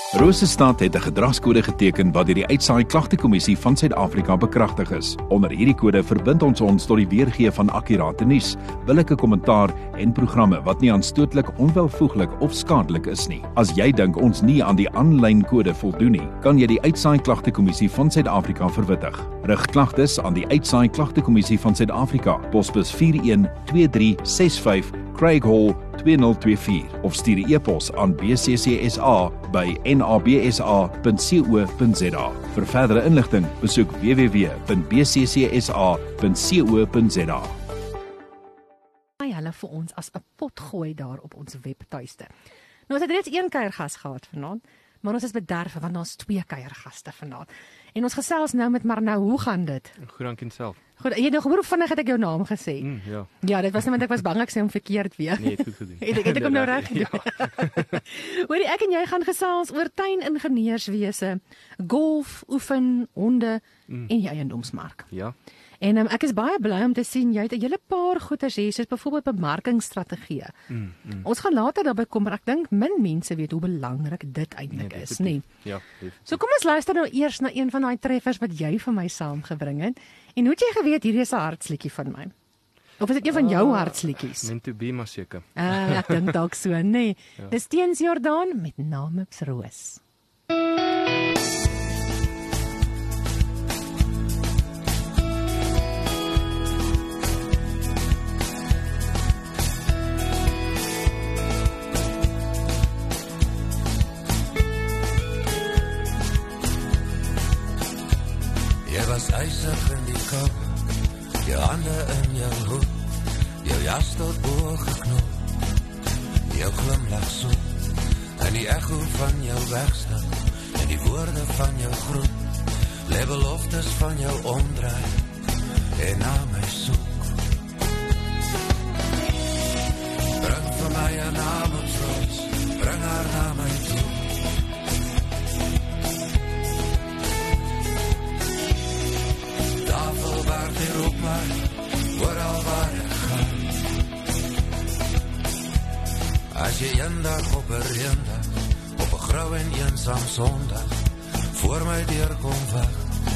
Rosestad het 'n gedragskode geteken wat deur die Uitsaai Klagtekommissie van Suid-Afrika bekragtig is. Onder hierdie kode verbind ons tot die weergee van akkurate nuus, billike kommentaar en programme wat nie aanstootlik, onwelvoeglik of skadelik is nie. As jy dink ons nie aan die aanlyn kode voldoen nie, kan jy die Uitsaai Klagtekommissie van Suid-Afrika verwittig. Rig klagtes aan die Uitsaai Klagtekommissie van Suid-Afrika, posbus 412365 Craig Hall 2024 of stuur 'n e-pos aan bccsa@nabsa.co.za. Vir verdere inligting, besoek www.bccsa.co.za. Hulle vir ons as 'n pot gooi daar op ons webtuiste. Nou ons het reeds een kuiergas gehad vanaand, maar ons is bederf want ons 2 kuiergaste vanaand. En ons gesels nou met maar nou, hoe gaan dit? Goed, dankie self. Goed, jy nou hoe vinnig het ek jou naam gesê? Ja. Ja, dit was net want ek was bang ek sê hom verkeerd weer. Nee, goed gedoen. Het ek hom nou reg gedoen? Ja. Hoorie, ek en jy gaan gesels oor tuiningenieurswese, golf, oefen, honde en die eiendomsmark. Ja. En ek is baie bly om te sien jy het 'n hele paar goeders hier, soos byvoorbeeld bemarkingsstrategieë. Ons gaan later daarby kom, maar ek dink min mense weet hoe belangrik dit eintlik is, nie? Ja, definitief. So kom ons luister nou eers na een van daai treffers wat jy vir my saamgebring het. En hoe het jy geweet hierdie is 'n hartsliedjie van my? Of is dit een van jou hartsliedjies? Meant to be, maar seker. Ek dink dalk so, nee. Ja. Dis Teens Jordaan met Namibs Roos. Jy was ysig in die kou, jou hande in jou hoed, jou jas tot bo geknop, jou glimlach so, en die echo van jou wegstap, en die woorde van jou groet, lê beloftes van jou omdraai, en na my soek. Bring vir my 'n Namibsroos, bring haar na my toe. Tafelwerk hier op my, oral waar ek gaan. As jy eendag op 'n reendag, op 'n grou en eensaam Sondag, voor my deur kom wag,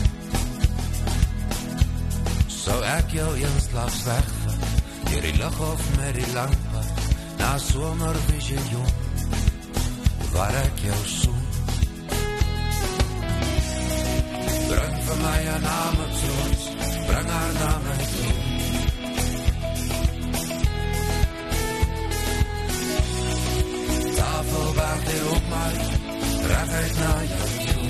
sou ek jou eenslags wegvat, deur die lughof met die langpad, na somervisioen, waar ek jou soen. Bring vir my 'n Namibsroos, bring haar na my toe. Tafelberg hier op my, reguit na jou toe.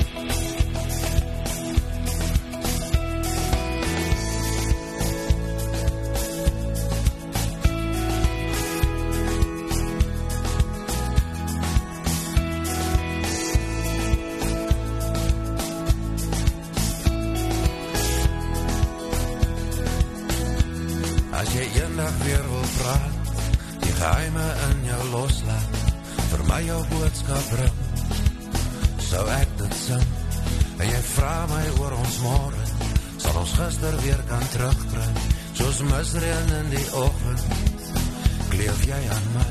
As jy eendag weer wil praat, die geheime in jou loslaat, vir my jou boodskap bring, sou ek dit sing, en jy vra my oor ons môre, sal ons gister weer kan terugkry, soos misreën in die oggend, kleef jy aan my.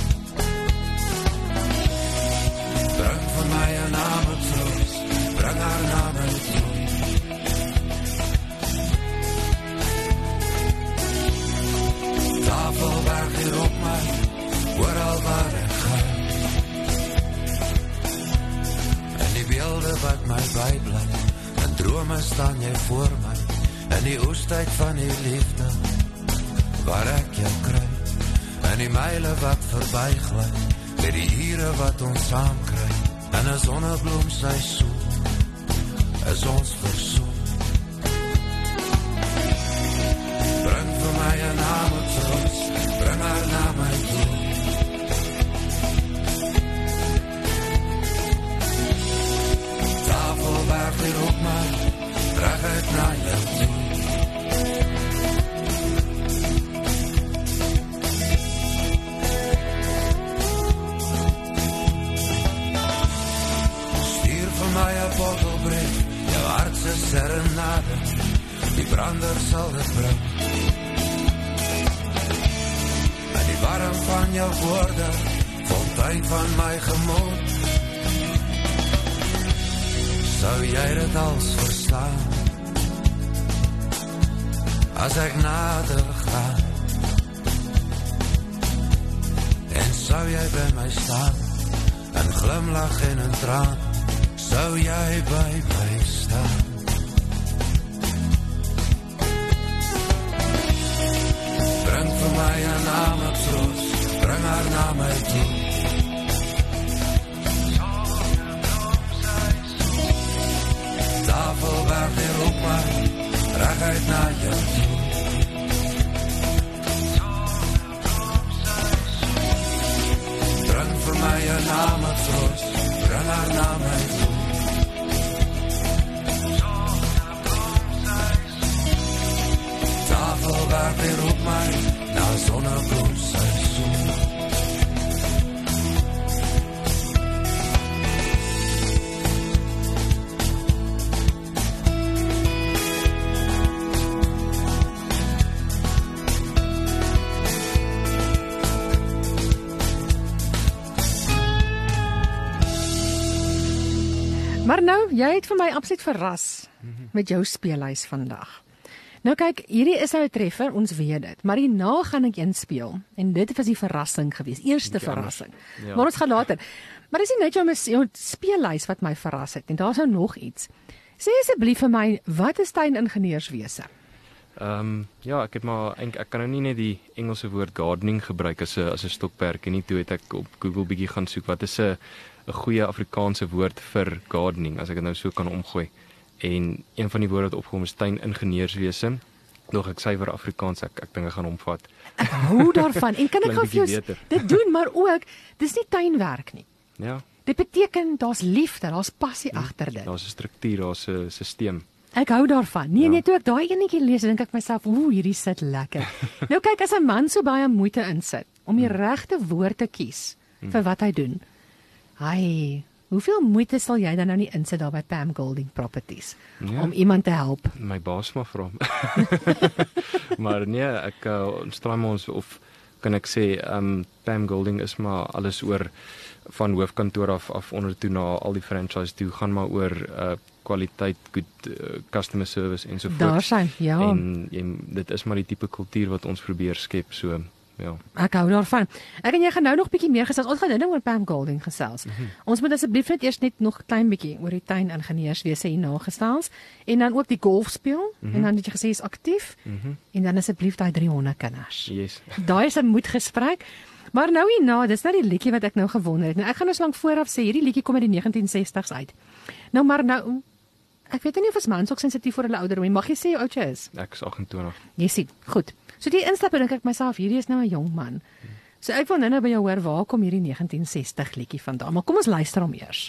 Bring vir my 'n Namibsroos, bring haar na my toe. Tafelberg hier op my, oral waar ek gaan. En die beelde wat my bybly, in drome staan jy voor my, in die oestyd van die liefde, waar ek jou kry, en die myle wat verbyglij, met die ure wat ons saam kry, en 'n sonnebloem seisoen, is ons versoen. Bring vir my 'n Namibsroos, bring haar na my toe. Tafelberg hier op my, reguit na jou toe. Stuur vir my 'n bottelbrief, jou hart se serenade, die brander sal dit bring. En die warm van jou woorde, fontein van my gemoed, sou jy dit als verstaan, as ek nader gaan, en sou jy by my staan, en glimlach en een traan, sou jy by my staan. Bring vir my een nametroos, bring haar na my toe. Tafelberg weer op my, reguit na jou toe. Bring vir my een nametroos, bring haar na my toe. Tafelberg weer op my, na sonnebloem seisoen. Maar nou, jy het vir my absoluut verras met jou speellys vandag. Nou kyk, hierdie is nou 'n treffer, ons weet dit, maar hierna gaan ek een speel, en dit was die verrassing geweest, eerste verrassing. Ja. Maar ons gaan later. Maar dis nie net jou speellys wat my verras het, en daar's nou nog iets. Sê asseblief vir my, wat is tuiningenieurswese? Ja, ek kan nou nie net die Engelse woord gardening gebruik as 'n stokperdjie nie. Toe het ek op Google bietjie gaan soek, wat is 'n goeie Afrikaanse woord vir gardening, as ek dit nou so kan omgooi. En een van die woorde wat opgekom is tuiningenieurswese. Nog ek suiwer Afrikaans, ek dink ek gaan omvat. Ek hou daarvan, en kan ek gou vir jou beter. dit doen, maar ook, dis nie tuinwerk nie. Ja, Dit beteken, daar's liefde, daar's passie agter dit. daar's 'n struktuur, daar's 'n stelsel. Ek hou daarvan. Nee, Ja. nee, toe ek daai enetjie lees, dink ek myself, hierdie sit lekker. Nou kyk, as 'n man so baie moeite insit om die regte woord te kies vir wat hy doen. Hoeveel moeite sal jy dan nou nie insit daar by Pam Golding Properties Ja. om iemand te help? My baas maar vra. Maar nee, ek straai maar ons, of kan ek sê, Pam Golding is maar alles oor van hoofkantoor af onder toe na al die franchise toe, gaan maar oor kwaliteit, good customer service en so voort. Daar sy, ja. En dit is maar die tipe kultuur wat ons probeer skep, so ja. Ek hou daarvan. Ek en jy gaan nou nog bietjie meer gesels. Ons gaan nou oor Pam Golding gesels. Ons moet asseblief net eers net nog klein bietjie oor die tuiningenieurswese hierna gesels, en dan ook die golf speel, en dan het jy gesê is aktief, en dan asseblief daai 3 hondekinders. Yes. Daai is 'n moedgesprek. Maar nou hierna, dis nou die liedjie wat ek nou gewonder het. Nou ek gaan nou so lank vooraf sê, hierdie liedjie kom uit die 1960s uit. Nou maar nou, ek weet nie of ons mans ook sensitief vir hulle ouderdom, mag jy sê hoe oud jy is? Ek is 28. Jy sien, goed. So die instap, dink ek myself, hierdie is nou 'n jong man. So ek wil nou by jou hoor, waar kom hierdie 1960 liedjie vandaan? Maar kom ons luister hom eers.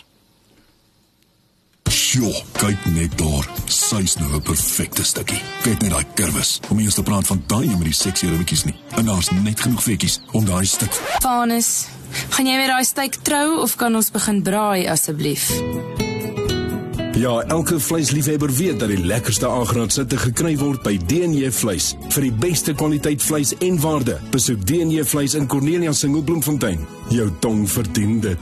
Sjoe, kyk net daar. Sy's nou 'n perfekte stukkie. Kyk net daai kurwes. Om eers te praat van daai met die seksie ribbietjies nie. En daar's net genoeg vetjies om daai stuk. Vanus, gaan jy met daai steak trou of kan ons begin braai asseblief? Ja, elke vleisliefhebber weet dat die lekkerste aangraadsitte gekry word by D&J Vleis. Vir die beste kwaliteit vleis en waarde, besoek D&J Vleis in Cornelia Singelbloemfontein. Jou tong verdien dit.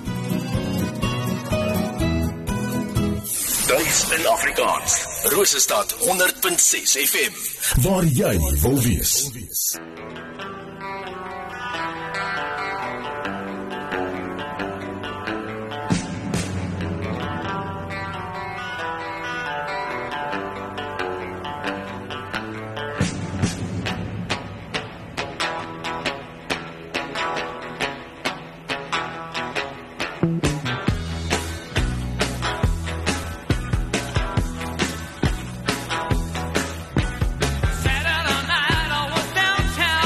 Duits in Afrikaans. Rosestad 100.6 FM. Waar jy wil wees. Saturday night I was downtown.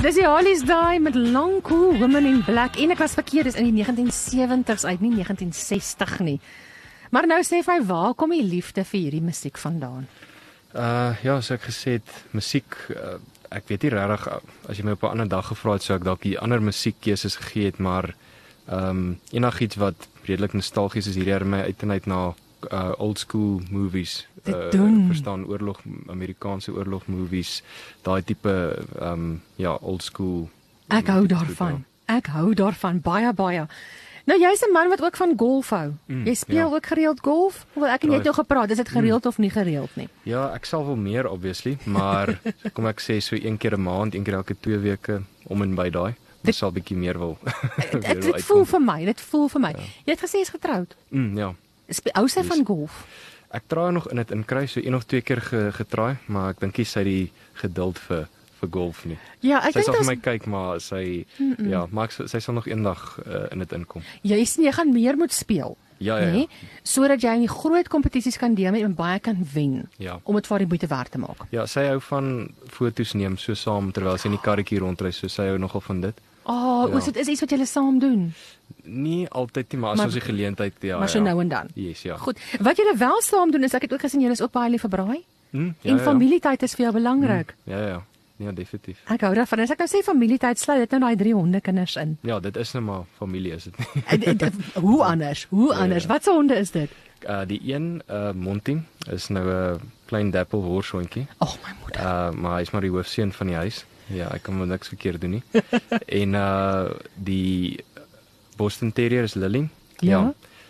Dis die Harleys daai met Long Cool Women in Black en ek was verkeerd, dis in die 1970s uit, nie 1960 nie. Maar nou sê vir my, waar kom die liefde vir hierdie musiek vandaan? Ja, so ek gesê het, musiek, ek weet nie regtig, as jy my op 'n ander dag gevra het, sou ek dalk die ander musiekkeuses gegee het, maar enigiets wat redelik nostalgies is, hierdie herinner my uit en uit na old school movies. Verstaan, Amerikaanse oorlog movies, daai tipe old school. Ek hou daarvan. Ek hou daarvan baie. Nou jy's 'n man wat ook van golf hou. Jy speel ook gereeld golf? Wel ek en jy het nou gepraat, is dit gereeld of nie gereeld nie? Ja, ek sal wel meer obviously, maar kom ek sê so 1 keer 'n maand, 1 keer elke 2 weke om en by daai. Dit sal bietjie meer wil. Dit voel vir my. Ja. Jy het gesê jy's getroud. Ja. Hou sy van golf? Ek traai nog in dit inkry, so 1 of 2 keer getraai, maar ek dink sy die geduld vir golf nie. Ja, ek sy dink sal vir my kyk, maar sy maar sy sal nog eendag in dit inkom. Jy gaan meer moet speel. Ja. Nee, sodat jy in die groot kompetisies kan deelneem en baie kan wen. Ja. Om dit vir die moeite werd te maak. Ja, sy hou van foto's neem so saam terwyl sy in die karretjie rondry, so sy hou nogal van dit. Dit is iets wat julle saam doen. Nie altyd nie, maar as ons die geleentheid maar so nou en dan. Yes, ja. Goed. Wat julle wel saam doen is ek het ook gesien julle is ook baie lief vir braai. En familietyd is vir jou belangrik. Ja, definitief. Ek hou daarvan. As ek nou sê familietyd, sluit dit nou daai 3 hondekinders in. Ja, dit is nou maar familie is dit nie. Hoe anders? Ja. Wat se honde is dit? Die een Monty is nou 'n klein dapple horshondjie. My moeder. Maar hy is maar die hoofseun van die huis. Ja, ek kan wel niks verkeerd doen nie. En die Boston Terrier is Lily. Ja.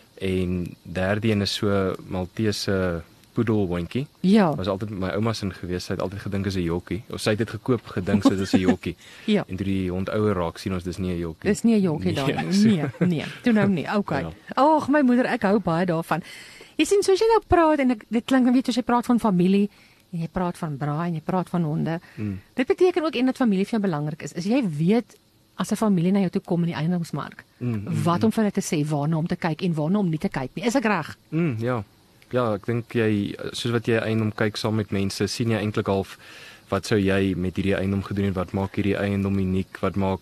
En derde een is so Maltese poedelhondjie. Ja. Was altyd my ouma se gewees, sy het altyd gedink is 'n jokkie. Of sy het dit gekoop gedink so dis 'n jokkie. Ja. En toe die hond ouer raak sien ons dis nie 'n jokkie. Dis nie 'n jokkie daar nie. Nee. Toe nou nie. Okay. Ja. My moeder, ek hou baie daarvan. Jy sien soos jy nou praat en dit klink weet as jy praat van familie en jy praat van braai en jy praat van honde. Dit beteken ook dat familie vir jou belangrik is. As jy weet as 'n familie na jou toe kom in die eiendomsmark, wat om vir hulle te sê, waarna om te kyk en waarna om nie te kyk nie. Is ek reg? Ja, ek dink jy soos wat jy eiendom kyk saam met mense, sien jy eintlik half wat sou jy met hierdie eiendom gedoen het, wat maak hierdie eiendom uniek, wat maak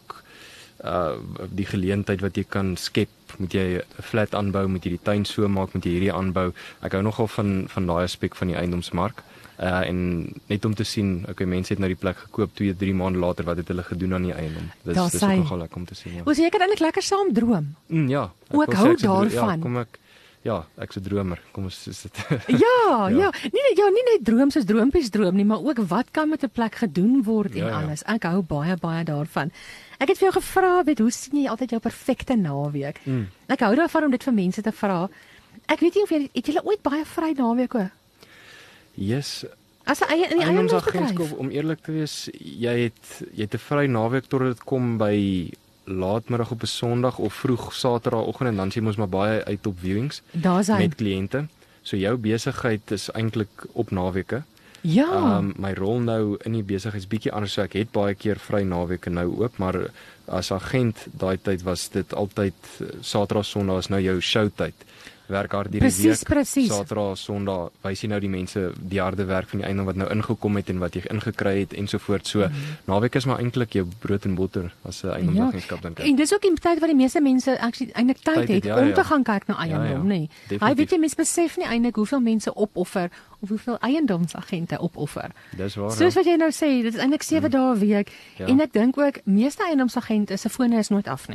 die geleentheid wat jy kan skep, moet jy 'n flat aanbou, moet jy die tuin so maak, moet jy hierdie aanbou. Ek hou nogal van daai aspek van die eiendomsmark. En net om te sien, mense het nou die plek gekoop 2-3 maande later, wat het hulle gedoen aan die eiendom. Dis ook nogal lekker om te sien. Ja. Jy kan eintlik lekker saam droom. Ja. Ek hou daarvan. Ek's 'n dromer. Kom ons is dit. Ja. Nie net droom soos droompies droom nie, maar ook wat kan met 'n plek gedoen word en alles. Ek hou baie daarvan. Ek het vir jou gevra, hoe sien jy altyd jou perfekte naweek? Ek hou daarvan om dit vir mense te vra. Ek weet nie of het julle ooit baie vry naweke? Yes. As 'n in die eiendomsagentskap, om eerlik te wees, jy het 'n vry naweek totdat dit kom by laatmiddag op 'n Sondag of vroeg Saterdagoggend en dan sien ons maar baie uit op viewings met kliënte. So jou besigheid is eintlik op naweke. Ja. My rol nou in die besigheid is bietjie anders. So ek het baie keer vry naweke nou ook, maar as agent daai tyd was dit altyd Saterdag, Sondag is nou jou showtyd. Werk hard hierdie week. Presies. Saterdag, Sondag, wys jy nou die mense die harde werk van die eiendom wat nou ingekom het en wat jy ingekry het ensovoorts. So naweek is maar eintlik jou brood en botter as 'n eiendomsagentskap dan kyk. En dis ook die tyd wat die meeste mense eintlik tyd het om te gaan kyk na eiendom, nê. Hy weet jy mense besef nie eintlik hoeveel mense opoffer of hoeveel eiendomsagente opoffer. Dis waar. Soos wat jy nou sê, dit is eintlik 7 dae 'n week en ek dink ook meeste eiendomsagente se fone is nooit af nie.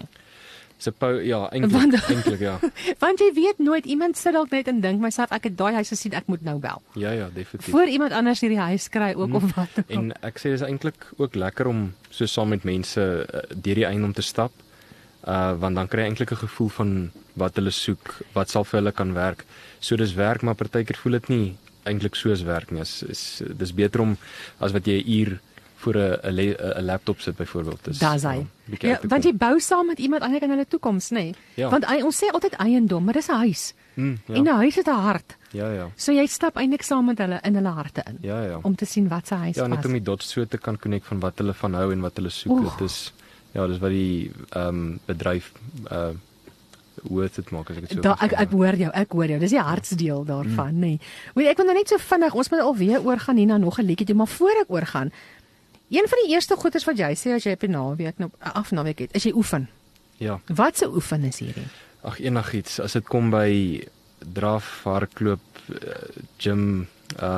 Eintlik ja. Want jy weet nooit, iemand sit dalk net en dink myself ek het daai huis gesien, ek moet nou bel. Ja, definitief. Voor iemand anders hierdie huis kry ook of wat. En ek sê dis eintlik ook lekker om so saam met mense deur die eiendom te stap. Want dan kry jy eintlik 'n gevoel van wat hulle soek, wat sal vir hulle kan werk. So dis werk, maar partykeer voel dit nie eintlik soos werk nie. Dis beter om as wat jy 'n uur voor 'n laptop sit byvoorbeeld. Dis want jy bou saam met iemand eintlik in hulle toekoms, nê? Ja. Want ons sê altyd eiendom, maar dis 'n huis. En 'n huis het 'n hart. Ja. So jy stap eintlik saam met hulle in hulle harte in. Ja. Om te sien wat se huis pas. Ja, net pas. om die dots so te kan connect van wat hulle van hou en wat hulle soek. Dit is dis wat die bedryf worth dit maak as ek dit so ek hoor jou. Dis die hartsdeel daarvan, nê. Ek wil nou net so vinnig, ons moet alweer oorgaan hier na nog 'n liedjie toe, maar voor ek oorgaan, Een van die eerste goeders wat jy sê as jy op 'n naweek het, is jy oefen. Ja. Wat se oefen is hierdie? Ag, enigiets. As dit kom by draf, hardloop, gym,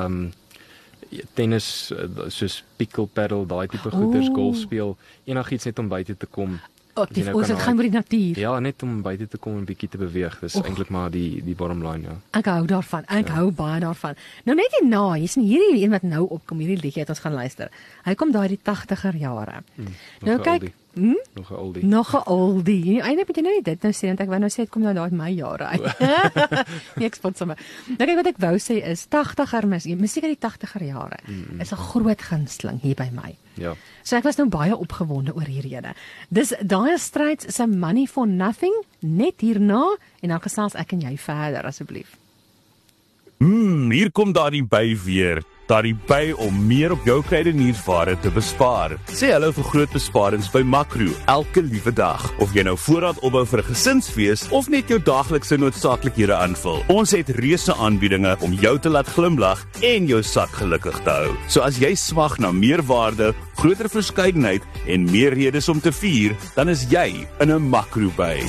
tennis, soos pickle paddle, daai tipe goeders, golf speel, enigiets net om buite te kom. Aktief, ons het gaan oor die natuur. Ja, net om buite te kom en 'n bietjie te beweeg. Dis eintlik maar die bottom line, ja. Ek hou daarvan. Ek hou baie daarvan. Nou net hierna, hier's hierdie een wat nou opkom, hierdie liedjie wat ons gaan luister. Hy kom daai die 80er jare. Nou kyk, Nog 'n oldie. Nog 'n oldie. Eintlik moet jy nou nie dit nou sê, want ek wou nou sê dit kom nou daai my jare uit. Nee, ek spot sommer. Nou kyk wat ek wou sê is 80er musiek uit die 80er jare is 'n groot gunsteling hier by my. Ja. So ek was nou baie opgewonde oor hierdie rede. Dis Dire Straits se Money for Nothing net hierna en dan gesels ek en jy verder asseblief. Hier kom daardie by weer. Daardie by om meer op jou kruideniersware te bespaar. Sê hallo vir groot besparings by Makro elke liewe dag. Of jy nou voorraad opbou vir 'n gesinsfees of net jou daaglikse noodsaaklikhede aanvul. Ons het reuse aanbiedinge om jou te laat glimlag en jou sak gelukkig te hou. So as jy smag na meer waarde, groter verskeidenheid en meer redes om te vier, dan is jy in 'n Makro by.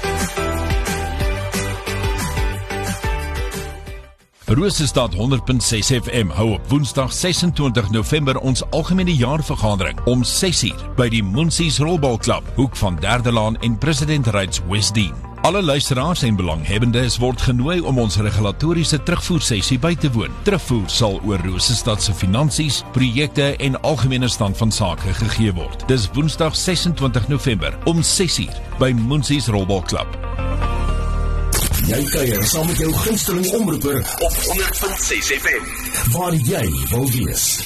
Rosestad 100.6 FM hou op Woensdag 26 November ons algemene jaarvergadering om 6:00 by die Munsies Rolbalklub, hoek van Derde Laan en President Rights Westdene. Alle luisteraars en belanghebbendes word genooi om ons regulatoriese terugvoersessie by te woon. Terugvoer sal oor Rosestad se finansies, projekte en algemene stand van sake gegee word. Dis Woensdag 26 November om 6:00 by Munsies Rolbalklub. Jy kuier saam met jou gunsteling omroeper op 100.6 FM. waar jy wil wees.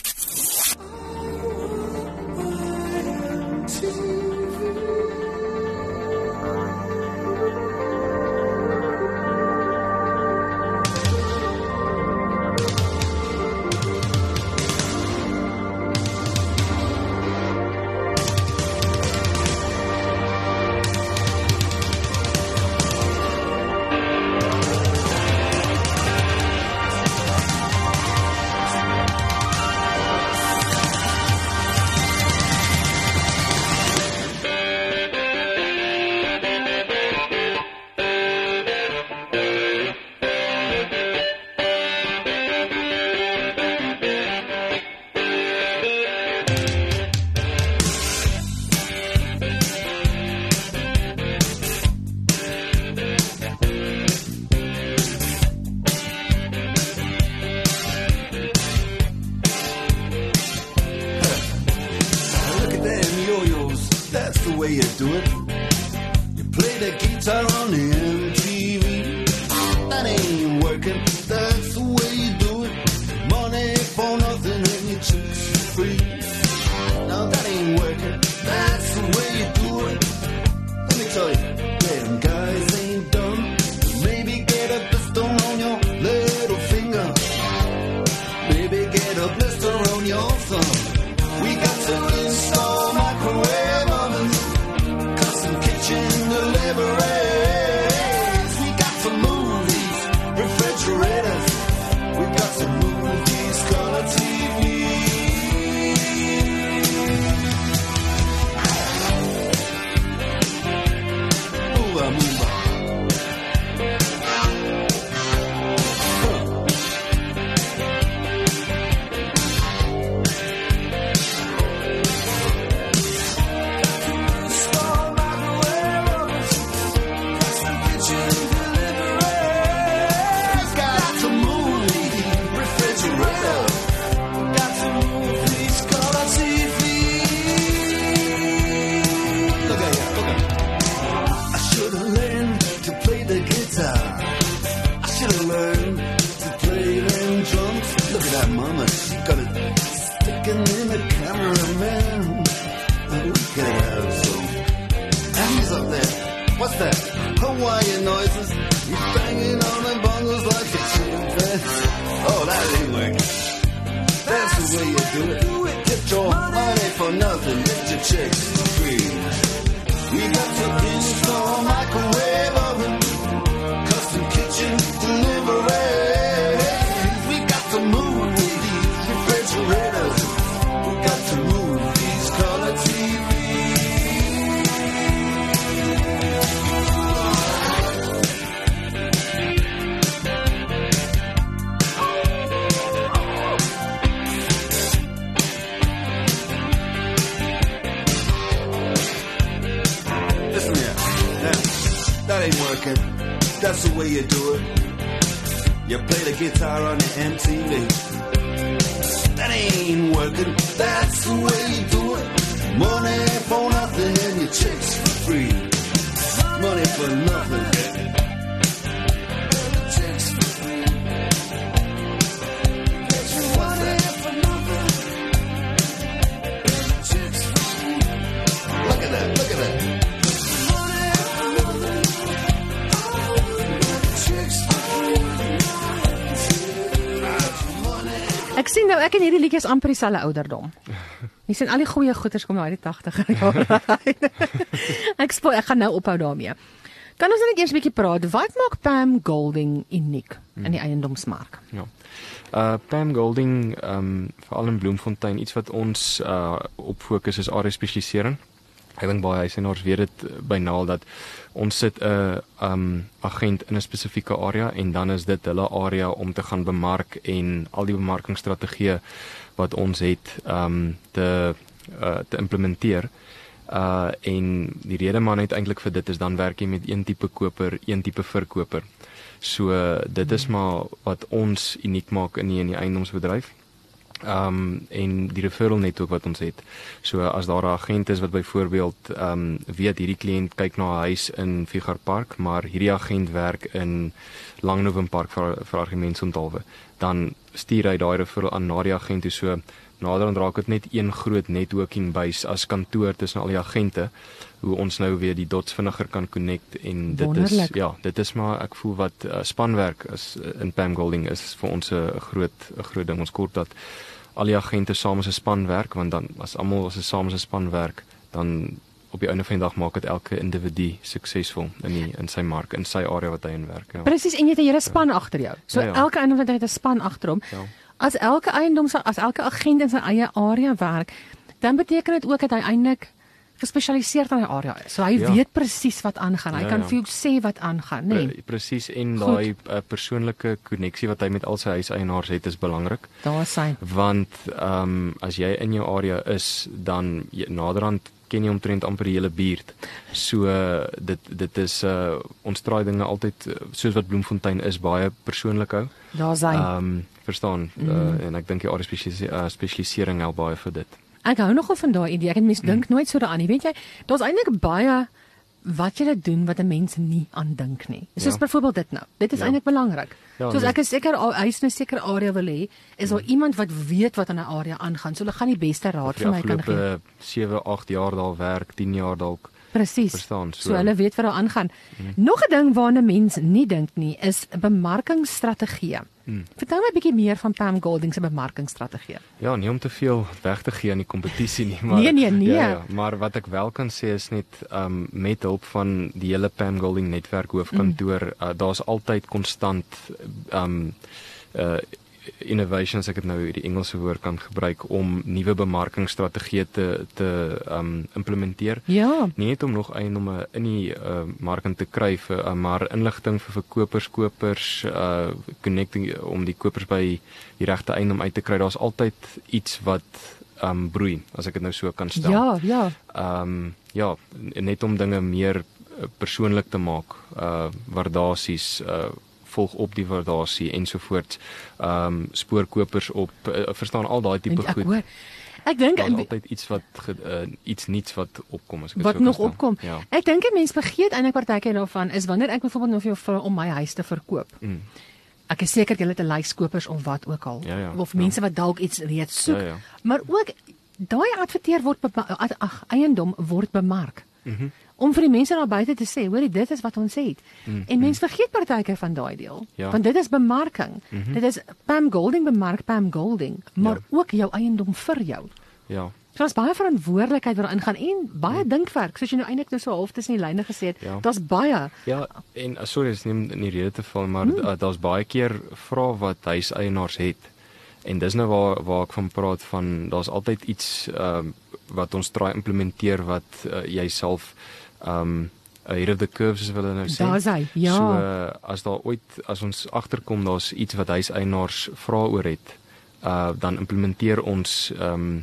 Refrigerators, we got to move. ain't working. That's the way you do it. You play the guitar on the MTV. That ain't working. That's the way you do it. Money for nothing and your chicks for free. Money for nothing. Chicks for free. Money for nothing. Chicks for free. Look at that, look at that. Money for nothing. Chicks for free. Ek sien nou, ek en hierdie liedjies amper dieselfde ouderdom. Jy sien al die goeie goeters kom nou uit die 80er jare uit. Ek gaan nou ophou daarmee. Kan ons net eers 'n bietjie praat, wat maak Pam Golding uniek in die eiendomsmark? Ja. Pam Golding, veral in Bloemfontein, iets wat ons op fokus is area spesialisering. Ek dink baie huisenaars weet dit bynaal dat ons sit 'n agent in 'n spesifieke area en dan is dit hulle area om te gaan bemark en al die bemarkingsstrategieë wat ons het te implementeer. En die rede maar net eintlik vir dit is dan werk jy met een tipe koper, een tipe verkoper. So dit is maar wat ons uniek maak in die eiendomsbedryf. En die referral netwerk wat ons het. So as daar 'n agent is wat byvoorbeeld weet hierdie kliënt kyk na 'n huis in Figaro Park, maar hierdie agent werk in Langnhoven Park vir argumentsontalwe, dan stuur hy daai referral aan na die agent toe. So naderhand raak dit net een groot networking base as kantoor tussen al die agente, hoe ons nou weer die dots vinniger kan connect en dit is maar ek voel wat spanwerk is in Pam Golding is vir ons 'n groot ding. Ons kort dat al die agente saam as 'n span werk, want dan as almal as 'n saam as 'n span werk, dan op die einde van die dag maak dit elke individu suksesvol in sy mark, in sy area wat hy in werk. Ja. Presies, en jy het 'n hele span agter jou. So elke eiendom het 'n span agter hom. Ja. As elke agent in sy eie area werk, dan beteken dit ook dat hy eintlik gespesialiseerd in die area is. So hy weet presies wat aangaan. Hy kan vir jou sê wat aangaan, nee. Presies, en daai persoonlike koneksie wat hy met al sy huiseienaars het is belangrik. Daar is hy. Want as jy in jou area is, dan naderhand ken jy omtrent amper die hele buurt. So dit is ons draai dinge altyd soos wat Bloemfontein is baie persoonlik hou. Daar is hy. Verstaan, en ek dink die area spesialisering help baie vir dit. Ek hou nogal van daai idee. Ek het mens dink nooit so daaraan nie. Weet jy, daar's eintlik baie wat jy doen wat 'n mens nie aan dink nie. Soos byvoorbeeld dit nou. Dit is eintlik belangrik. Ja, soos ek is seker huis in 'n sekere area wil hê, is daar iemand wat weet wat in 'n area aangaan. So hulle gaan die beste raad vir my kan gee. 7, 8 jaar daar werk, 10 jaar dalk. Presies. Verstaan, so hulle weet wat daar aangaan. Nog 'n ding waarna mens nie dink nie, is bemarkingsstrategieë. Vertel my 'n bietjie meer van Pam Golding se bemarkingsstrategie. Ja, nie om te veel weg te gee aan die kompetisie nie, maar nee. Ja, maar wat ek wel kan sê is net met hulp van die hele Pam Golding netwerk hoofkantoor, daar's altyd konstant innovations, ek het nou die Engelse woord kan gebruik, om nuwe bemarkingsstrategieë te implementeer. Ja. Nie net om nog eiendomme in die mark te kry, maar inligting vir verkopers, connecting om die kopers by die regte eiendom uit te kry. Daar's altyd iets wat broei, as ek dit nou so kan stel. Ja. Net om dinge meer persoonlik te maak, waardasies, volg op die waardasie ensovoorts, spoorkopers op, verstaan al daai tipe goed. Ek dink altyd iets niets wat opkom, as ek wat so nog kan opkom. Ja. Ek dink 'n mens vergeet eintlik partykeer daarvan is wanneer ek byvoorbeeld nou vir jou vra om my huis te verkoop. Ek is seker jy het 'n lys kopers of wat ook al, of mense wat dalk iets reeds soek, maar ook daai adverteer word eiendom word bemark. Om vir die mense daar buite te sê, hoorie, dit is wat ons het. En mense vergeet partykeer van daai deel. Want dit is bemarking. Dit is Pam Golding bemark Pam Golding, maar ook jou eiendom vir jou. Ja. So daar's baie verantwoordelikheid wat daarin gaan en baie dinkwerk, soos jy nou eintlik so half tussen die lyne gesê het. Daar's baie. Ja, en sorry, ek neem nie rede te val, maar daar's baie keer vrae wat huiseienaars het. En dis nou waar ek van praat van, daar's altyd iets wat ons try implementeer wat jy self ahead of the curve, soos hulle nou sê. Daar's hy, ja. So as ons agterkom daar's iets wat huiseienaars vra oor het, dan implementeer ons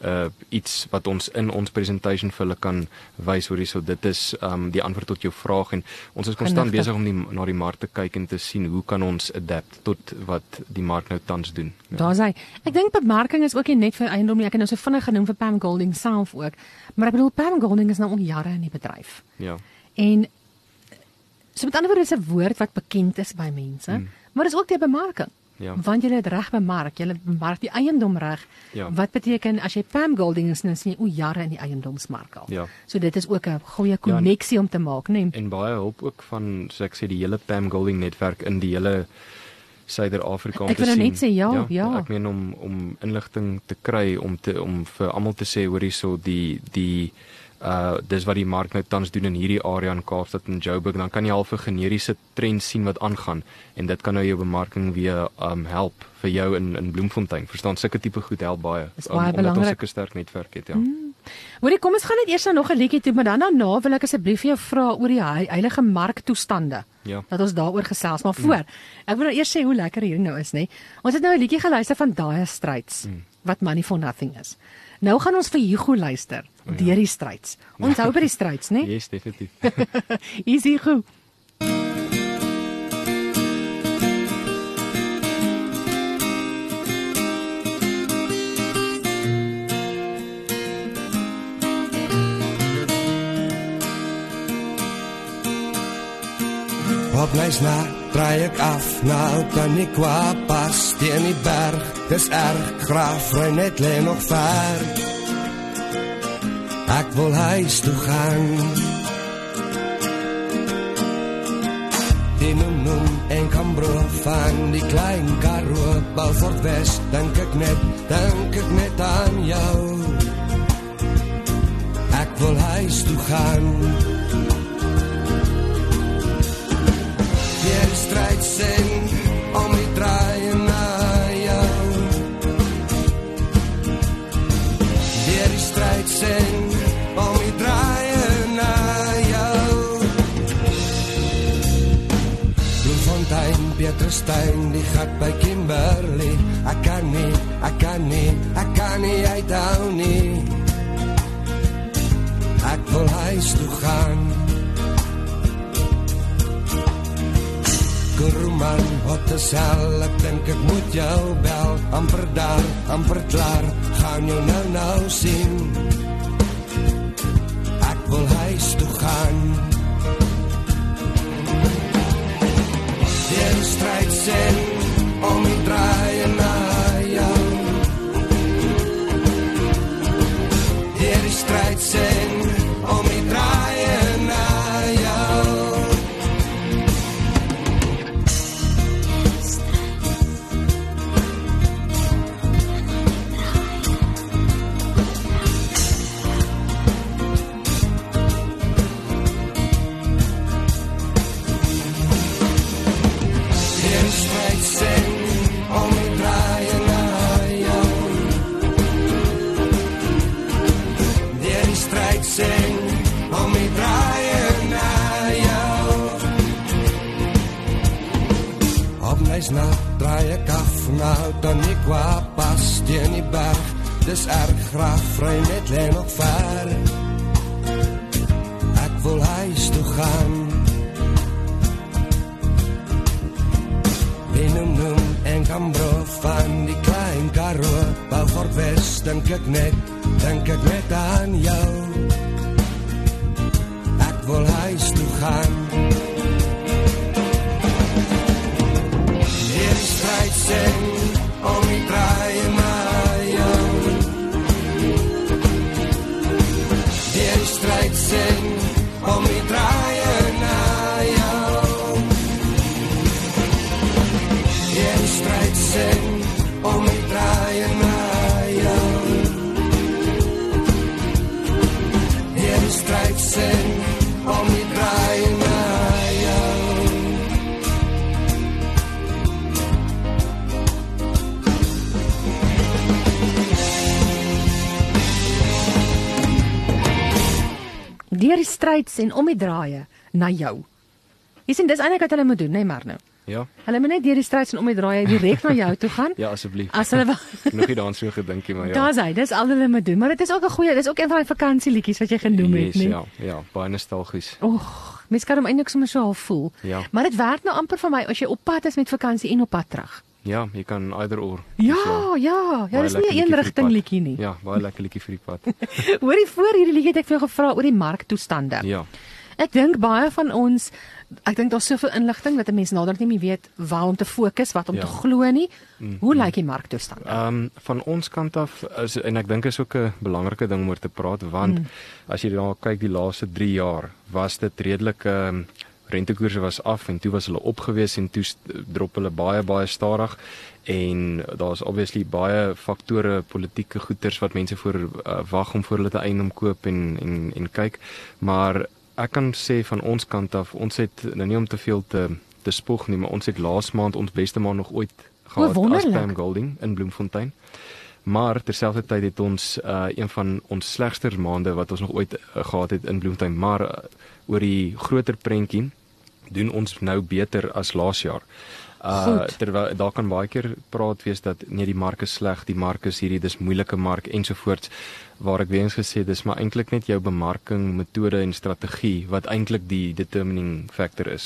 iets wat ons in ons presentation vir hulle kan wys hoor hierso, dit is die antwoord tot jou vraag en ons is konstant besig om na die mark te kyk en te sien hoe kan ons adapt tot wat die mark nou tans doen. Ja. Daar's hy. Ek dink bemarking is ook nie net vir eiendom nie, ek het nou so vinnig genoem vir Pam Golding self ook, maar ek bedoel Pam Golding is nou al jare in die bedryf. Ja. En so met ander woorde is 'n woord wat bekend is by mense, maar dis ook die bemarking. Ja. Want jy het reg bemark, jy bemark die eiendom reg. Ja. Wat beteken as jy Pam Golding is, dan sien jy jare in die eiendomsmark al. Ja. So dit is ook 'n goeie koneksie om te maak, né? En baie hulp ook van, so ek sê, die hele Pam Golding netwerk in die hele Suider-Afrika om te sien. Ek wil net sê ja. Ek meen om inligting te kry om vir almal te sê hoor hierso dis wat die mark nou tans doen in hierdie area in Kaapstad en Joburg, dan kan jy al 'n generiese trend sien wat aangaan en dit kan nou jou bemarking weer help vir jou in Bloemfontein. Verstaan, sulke tipe goed help baie. Omdat ons sulke sterk netwerk het, ja. Hoorie, kom ons gaan net eers nog 'n liedjie toe, maar dan daarna wil ek asseblief vir jou vra oor die heilige marktoestande. Ja. Dat ons daaroor gesels, maar voor. Ek wil nou eers sê hoe lekker hier nou is, né? Ons het nou 'n liedjie geluister van Dire Straits wat Money for Nothing is. Nou gaan ons vir Hugo luister, deur die Straits. Ons hou by die Straits, né? Yes, definitief. Is Hugo. Op Leisna draai ek af na Outaniqua pas teen die berg. Dis erg, Graafry net lê nog ver. Ek wil huis toe gaan. Die Noem en Cambro van die klein Karoo, Beaufort West, dink ek net aan jou. Ek wil huis toe gaan. Die strijd sing om die draaien na jou. Die strijd sing om die draaien na jou. Bloemfontein, Pieterstein, die gat by Kimberley. Ek kan nie uithou nie. Ek wil huis toe gaan. Kuruman, Hotel, ek dink ek moet jou bel. Amper daar, amper klaar, gaan jou nou sien. Ek wil huis toe gaan. Die strijd sing om die draaien na jou. Die strijd sing om die draaien na jou. Na draai ek af na Outaniqua pas teen die berg. Dis erg, Graafry net lê nog ver. Ek wil huis toe gaan. Die Noem en Cambro van die klein Karoo, Beaufort West, dink ek net aan jou. Ek wil huis toe gaan. Sing om die draaien na jou. Die strijd sing om die draaien na jou. Die strijd sing om die draaien na jou. Die strijd sing om die draaien na jou. Deur die stryds en om die draaie na jou. Jy sien, dis eintlik wat hulle moet doen, né, maar nou. Ja. Hulle moet net deur die stryd en om die draai direk na jou toe gaan. Ja, asseblief. As hulle nog nie daaraan so gedink nie, maar ja. Daar's hy, dis al hulle moet doen, maar dit is ook 'n goeie, dis ook een van die vakansieliedjies wat jy genoem het, nie? Ja, baie nostalgies. Mens kan hom eintlik sommer so half voel. Ja. Maar dit werk nou amper vir my as jy op pad is met vakansie en op pad terug. Ja, jy kan either or. Ja, dis nie 'n eenrigting liedjie nie. Ja, baie lekker liedjie vir die pad. Hoorie, voor hierdie liedjie het ek vir jou gevra oor die marktoestande. Ja. Ek dink baie van ons, ek dink daar's soveel inligting dat 'n mens nader nie meer weet waar om te fokus, wat om te glo nie. Hoe lyk die marktoestande? Van ons kant af en ek dink is ook 'n belangrike ding om oor te praat, want as jy daar kyk die laaste 3 jaar, was dit redelik rentekoerse was af en toe was hulle opgewees en toe drop hulle baie stadig en daar's obviously baie faktore, politieke goeters wat mense voor wag om voor hulle te eiendom koop en kyk, maar ek kan sê van ons kant af, ons het nou nie om te veel te spog nie, maar ons het laas maand ons beste maand nog ooit gehad as Pam Golding in Bloemfontein. Maar terselfdertyd het ons een van ons slegste maande wat ons nog ooit gehad het in Bloemfontein, maar oor die groter prentjie doen ons nou beter as laas jaar. Terwyl daar kan baie keer praat wees dat nee, die mark is sleg, die mark is hierdie, dis moeilike mark ensovoorts, waar ek weer eens gesê dis maar eintlik net jou bemarking, metode en strategie wat eintlik die determining factor is.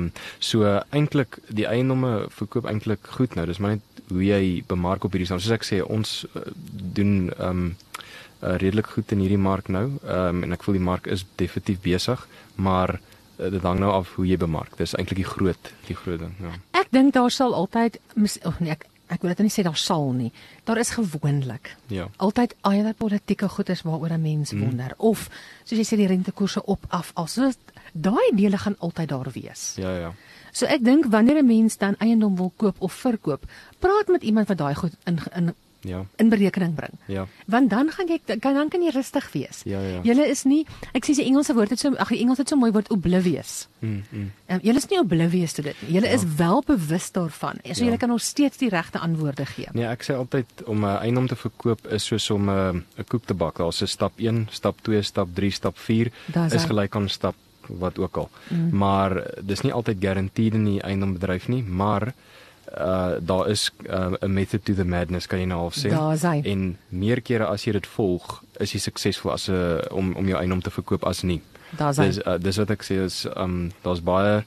So eintlik die eiendomme verkoop eintlik goed nou, dis maar net hoe jy bemark op hierdie stadium. Soos ek sê, ons doen redelik goed in hierdie mark nou, en ek voel die mark is definitief besig, maar dit hang nou af hoe jy bemark. Dis eintlik die groot ding, ja. Ek dink daar sal altyd ek wil dit nie sê daar sal nie. Daar is gewoonlik altyd either politieke goeders waaroor 'n mens wonder of soos jy sê die rentekoerse op af. Also daai dele gaan altyd daar wees. Ja. So ek dink wanneer 'n mens dan eiendom wil koop of verkoop, praat met iemand wat daai goed in berekening bring. Ja. Want dan kan jy rustig wees. Ja. Julle is nie, ek sê die Engelse woord het die Engels het so mooi woord oblivious. Julle is nie oblivious tot dit nie. Julle is wel bewus daarvan. So julle kan nog steeds die regte antwoorde gee. Nee, ek sê altyd om 'n eiendom te verkoop is soos om 'n koek te bak. Daar's 'n stap 1, stap 2, stap 3, stap 4 is gelyk aan stap wat ook al. Maar dis nie altyd guaranteed in die eiendombedryf nie, maar daar is 'n method to the madness, kan jy nou half sê. En meer kere as jy dit volg, is jy suksesvol as om jou eiendom te verkoop as nie. Dis wat ek sê is daar's baie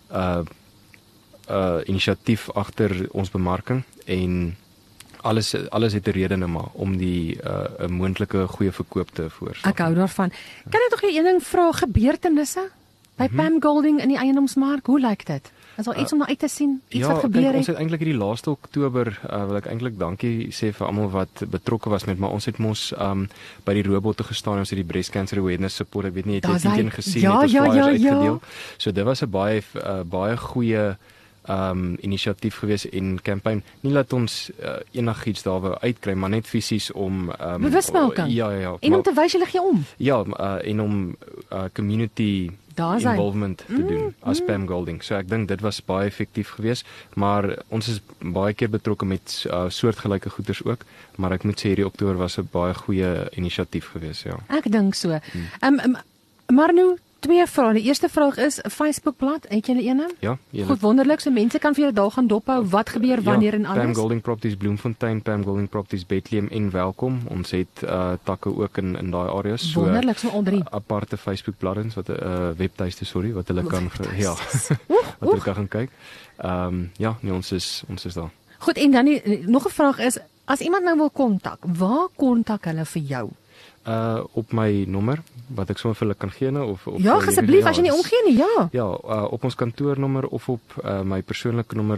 inisiatief agter ons bemarking en alles het 'n rede nou maar om die 'n moontlike goeie verkoop te voorsien. Ek hou daarvan. Kan ek tog een ding vra, gebeurtenisse by Pam Golding in die eiendomsmark, hoe lyk dit? Is daar iets om na uit te sien? Iets wat gebeur het? Ons het eintlik hierdie laaste Oktober wil ek eintlik dankie sê vir almal wat betrokke was met, maar ons het mos by die robotte gestaan, ons het die breast cancer awareness support, ek weet nie, het jy dit gesien, het ons flyers uitgedeel. So dit was 'n baie goeie inisiatief gewees en campaign. Nie laat ons enigiets daar wou uitkry, maar net fisies om bewusmaking. Ja. En om te wys julle gee om. Ja, en om community involvement te doen as Pam Golding. So ek dink dit was baie effektief geweest, maar ons is baie keer betrokke met soortgelyke goeders ook, maar ek moet sê hierdie Oktober was 'n baie goeie inisiatief geweest, ja. Ek dink so. Maar nou 2 vrae. Die eerste vraag is 'n Facebookblad, het julle een? Ja, goed, wonderlik, so mense kan vir julle daar gaan dophou wat gebeur wanneer en alles. Pam Golding Properties Bloemfontein, Pam Golding Properties Bethlehem en Welkom. Ons het takke ook in daai areas. So wonderlik, so al 3 aparte Facebookbladsy wat webtuiste, wat hulle kan wat hulle kan gaan kyk. Ons is daar. Goed, en dan nog 'n vraag is, as iemand nou wil kontak, waar kontak hulle vir jou? Op my nommer wat ek sommer vir hulle kan gee of ja, asseblief, as jy nie omgee nie, ja. Ja, op ons kantoornommer of op my persoonlike nommer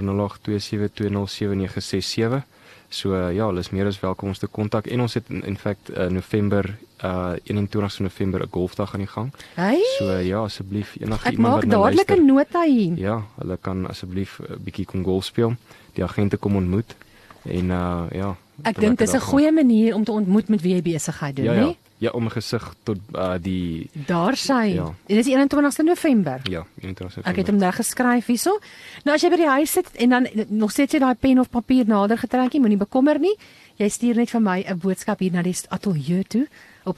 0827207967. So hulle is meer as welkom ons te kontak en ons het in fact November 21 November 'n golfdag aan die gang. Hey? So asseblief enige iemand wat nou luister. Ek maak dadelik 'n nota hier. Ja, hulle kan asseblief 'n bietjie kom golf speel. Die agente kom ontmoet en ek dink dis 'n goeie manier om te ontmoet met wie jy besigheid doen, né? Ja, om 'n gesig tot die daar sy. Ja. Dit is 21ste November. Ja, 21ste November. Ek het hom daar geskryf hierso. Nou as jy by die huis sit en dan nog steeds jy daai pen of papier nader getrek, jy moenie bekommer nie. Jy stuur net vir my 'n boodskap hier na die ateljee toe. op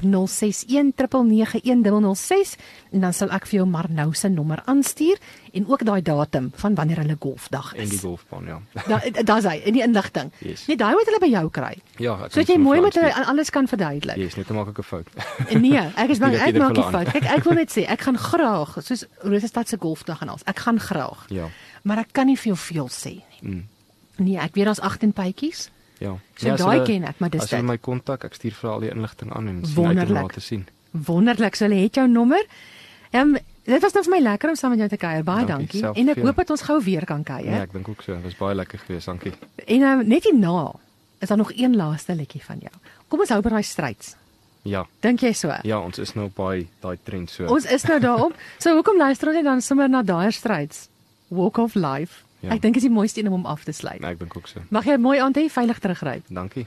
061 en dan sal ek vir jou maar nou se nommer aanstuur en ook daai datum van wanneer hulle golfdag is. En die golfbaan, ja. Daar's hy, in die inligting. Yes. Nee, daai moet hulle by jou kry. Ja, ek sodat jy mooi met hulle alles kan verduidelik. Yes, net te maak ek 'n fout. Nee, ek is bang Dat ek jy maak die dit fout. Kyk, ek wil net sê, ek gaan graag, soos Rosestad se golfdag en alles. Ek gaan graag. Ja. Maar ek kan nie vir jou veel sê nie. Nee, ek weet daar's 18 bytjies. Ja. So daai ken ek, maar dis as jy my kontak, ek stuur vir al die inligting aan en sien Wonderlik. uit om te sien. Wonderlik, so hulle het jou nommer. Dit was nou vir my lekker om saam met jou te kuier. Baie dankie. En ek hoop dat ons gou weer kan kuier. Ja, ek dink ook so. Dit was baie lekker geweest, dankie. En net hierna is daar nog een laaste liedjie van jou. Kom ons hou by daai stryds. Ja. Dink jy so? Ja, ons is nou op daai trend so. Ons is nou daarop. So hoekom luister ons nie dan sommer na daai stryds? Walk of Life. Ja. Ek dink is die mooiste een om af te sluit. Nee, ek dink ook so. Mag jy 'n mooi aand hê, veilig terugry. Dankie.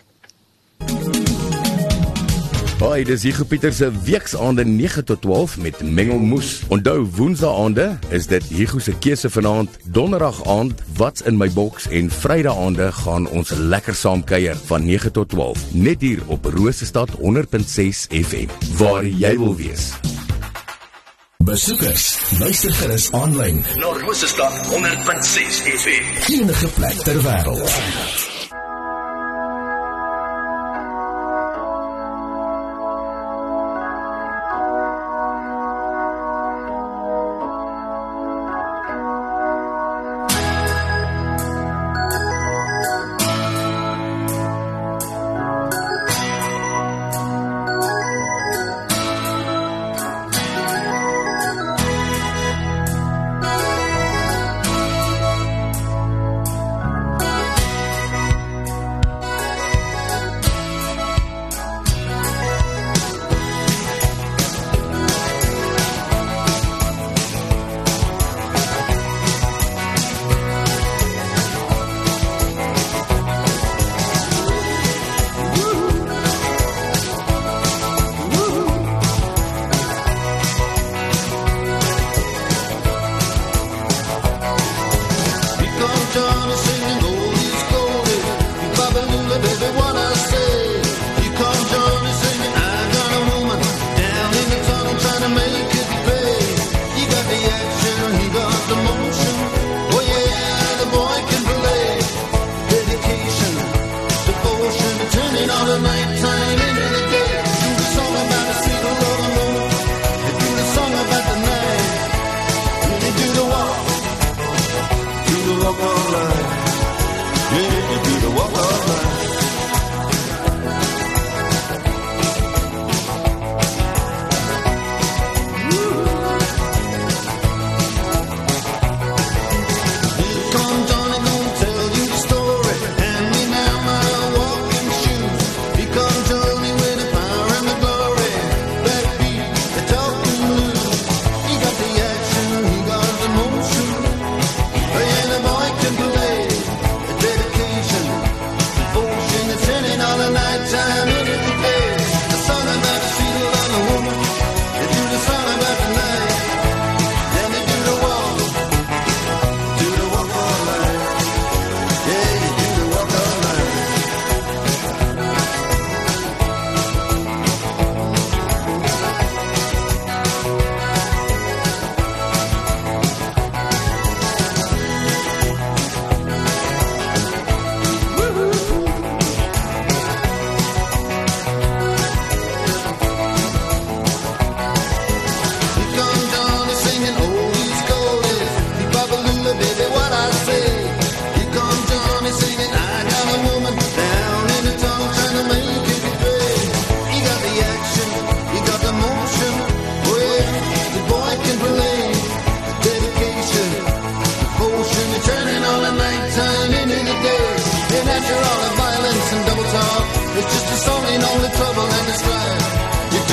Hoi, dis Hugo Pieter se weeksaande 9 tot 12 met Mengelmoes. Onthou, woensdae is dit Hugo se keuse vanaand, donderdag aand wat's in my boks en Vrydae gaan ons lekker saam kuier van 9 tot 12. Net hier op Rosestad 100.6 FM, waar jy wil wees. Besoekers, luister gerus aanlyn na Rosestad 100.6 FM. Enige plek ter wêreld.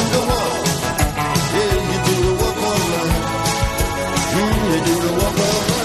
You do the walk of life.